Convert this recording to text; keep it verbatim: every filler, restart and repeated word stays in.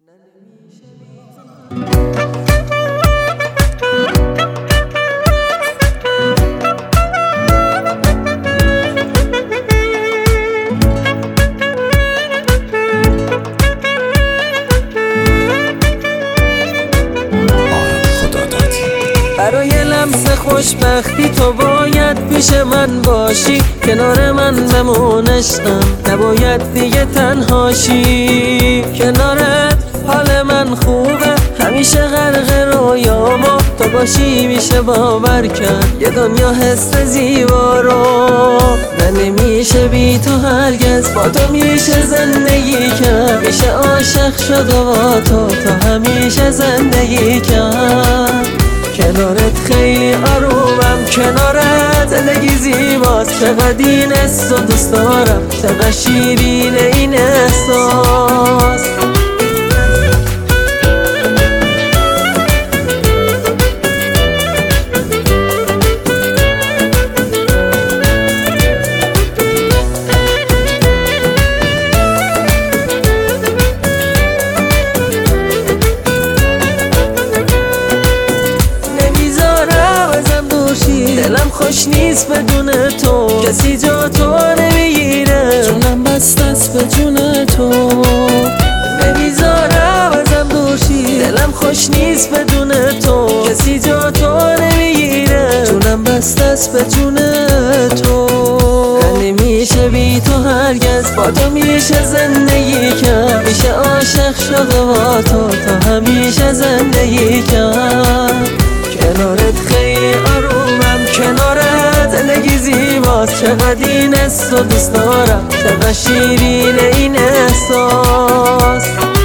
برای لمس خوشبختی تو باید پیش من باشی، کنار من بمون عشقم، نباید دیگه تنهاشی. کنارت حال من خوبه، همیشه غرق رویاما تو باشی میشه باور کرد یه دنیا حس زیبا رو. من نمیشه بی تو هرگز، با تو میشه زندگی کرد، میشه عاشق شد و با تو تا همیشه زندگی کرد. کنارت خیلی آرومم، کنارت زندگی زیباست، چقدر این حس رو دوست دارم، چقدر شیرینه این احساس. دلم خوش نیست بدون تو، کسی جا تو نمیگیره، جونم بسته است به جون تو. نمیذارم ازم دوشی، دلم خوش نیست بدون تو، کسی جا تو نمیگیره، جونم بسته است به جون تو. نمیشه بی تو هرگز، با تو میشه زندگی کرد، میشه عاشق شد و با تو تا همیشه زندگی کرد. کنارت خیلی آرومم، کنارت زندگی زیباست، چقدر این حس رو دوست دارم، چقدر شیرینه این احساس.